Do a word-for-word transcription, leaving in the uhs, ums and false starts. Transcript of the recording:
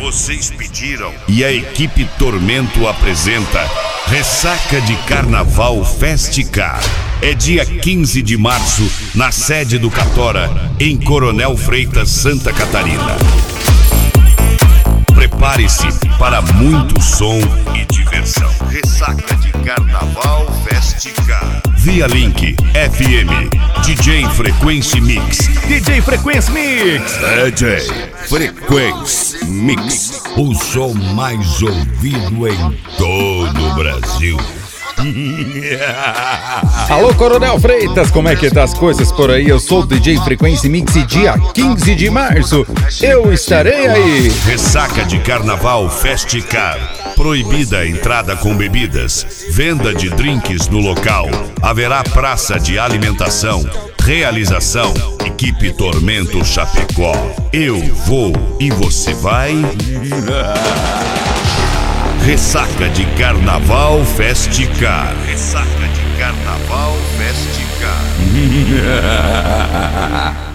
vocês pediram e a equipe Tormento apresenta Ressaca de Carnaval Festicar. É dia quinze de março, na sede do Catora, em Coronel Freitas, Santa Catarina. Prepare-se para muito som e diversão. Ressaca de Carnaval Festicar. Via Link F M, D J Frequency Mix. D J Frequency Mix. D J Frequency Mix. O som mais ouvido em todo o Brasil. Alô, Coronel Freitas, como é que tá as coisas por aí? Eu sou o D J Frequency Mix e dia quinze de março eu estarei aí. Ressaca de Carnaval Festicar. Proibida a entrada com bebidas. Venda de drinks no local. Haverá praça de alimentação. Realização: equipe Tormento Chapecó. Eu vou e você vai? Ressaca de Carnaval Festicar. Ressaca de Carnaval Festicar.